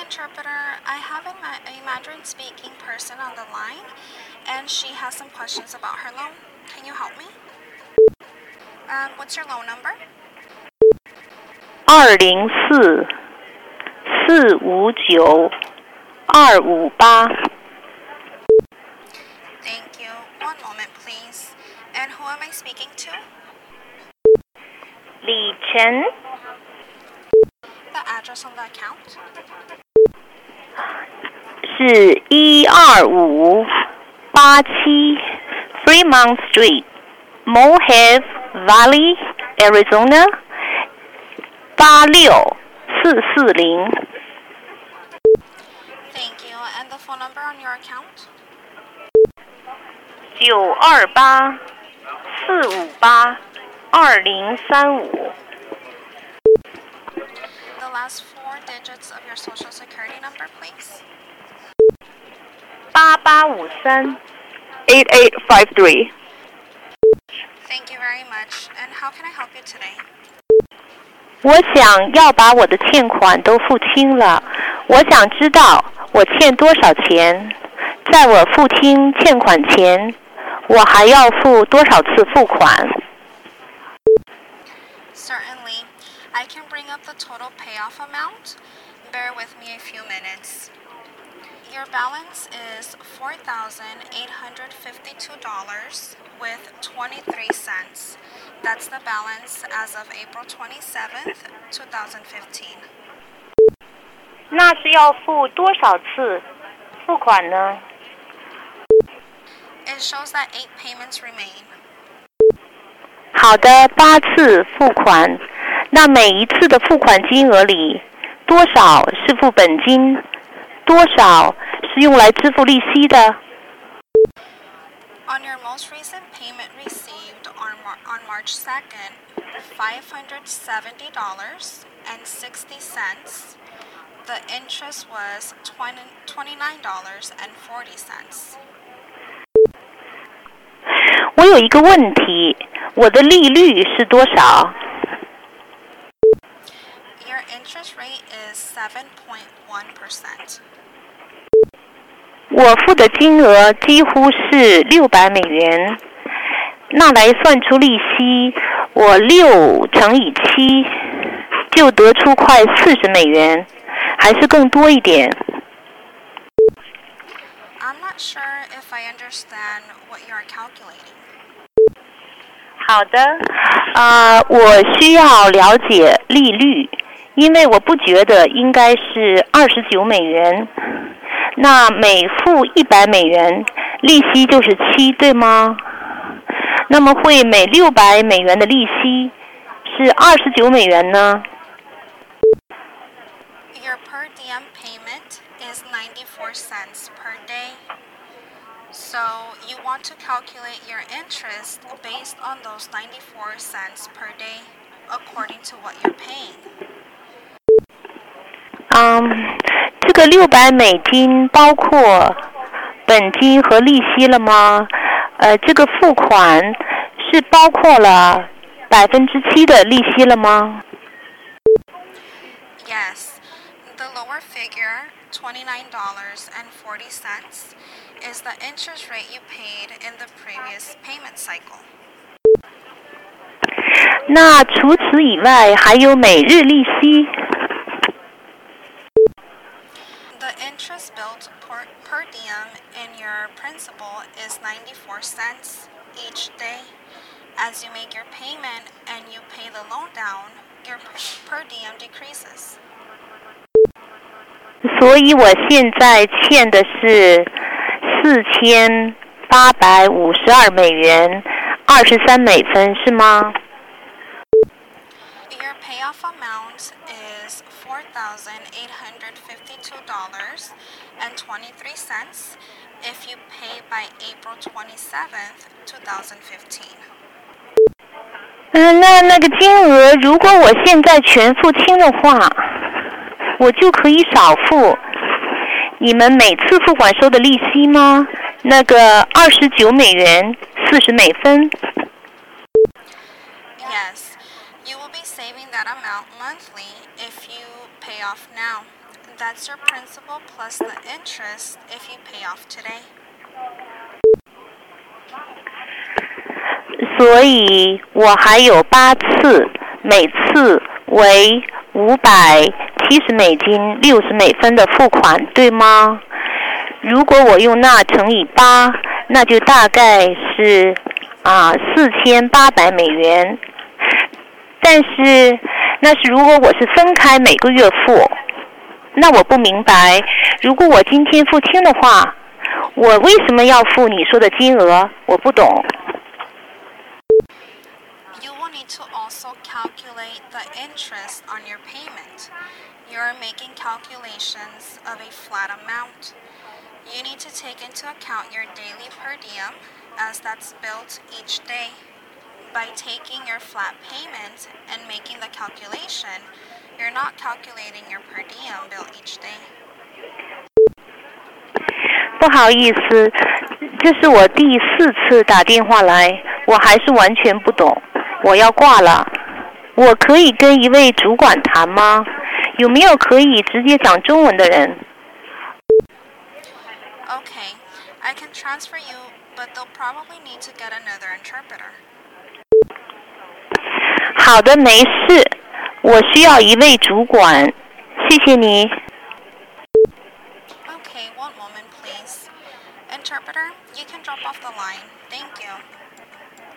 interpreter. I have a Mandarin-speaking person on the line, and she has some questions about her loan. Can you help me? What's your loan number? 204592558. Thank you. One moment, please. And who am I speaking to? 李晨 The address on the account? 是12587 Fremont Street, Mohave Valley, Arizona 86440. Thank you. And the phone number on your account? 928-458-2035. The last 4 digits of your social security number, please. 8853. Thank you very much. And how can I help you today? 我想要把我的欠款都付清了，我想知道我欠多少钱，在我付清欠款前，我还要付多少次付款？ Certainly. I can bring up the total payoff amount. Bear with me a few minutes. Your balance is $4,852 with 23 cents. That's the balance as of April 27th, 2015. 那是要付多少次付款呢？ It shows that 8 payments remain. 好的，8次付款。那每一次的付款金额里，多少是付本金，多少是用来支付利息的？ On your most recent payment received on March 2nd, $570.60. The interest was $29.40. 我有一个问题，我的利率是多少？ Your interest rate is 7.1%. 我付的金额几乎是$600，那来算出利息，我6乘以7就得出快$40，还是更多一点？ I'm not sure if I understand what you are calculating. 好的，我需要了解利率，因为我不觉得应该是$29，那每付$100，利息就是7，对吗？那么会每$600的利息是$29呢？ Your per diem payment is 94 cents per day. So you want to calculate your interest based on those 94 cents per day according to what you're paying. 这个$600包括本金和利息了吗？这个付款是包括了7%的利息了吗？ Yes, the lower figure, $29.40, is the interest rate you paid in the previous payment cycle. 那除此以外还有每日利息？ The interest billed per diem in your principal is 94 cents each day. As you make your payment and you pay the loan down, your per diem decreases. 所以我现在欠的是$4852.23， Your payoff amount is $4,852.23 if you pay by April 27th, 2015. 那个金额，如果我现在全付清的话，我就可以少付你们每次付款收的利息吗？那个$29.40。 Yes, you will be saving that amount monthly if you pay off now. That's your principal plus the interest if you pay off today. 所以我还有8次，每次为$570 60分的付款，对吗？如果我用那乘以8，那就大概是$4800。但是那是如果我是分开每个月付，那我不明白，如果我今天付清的话，我为什么要付你说的金额？我不懂。 You will need to also calculate the interest on your payment. You are making calculations of a flat amount. You need to take into account your daily per diem, as that's billed each day. By taking your flat payment and making the calculation, you're not calculating your per diem bill each day. 不好意思，这是我第4次打电话来，我还是完全不懂，我要挂了。我可以跟一位主管谈吗？有没有可以直接讲中文的人？ Okay, I can transfer you, but they'll probably need to get another interpreter. 好的，没事，我需要一位主管，谢谢你。 Okay, one moment please. Interpreter, you can drop off the line. Thank you.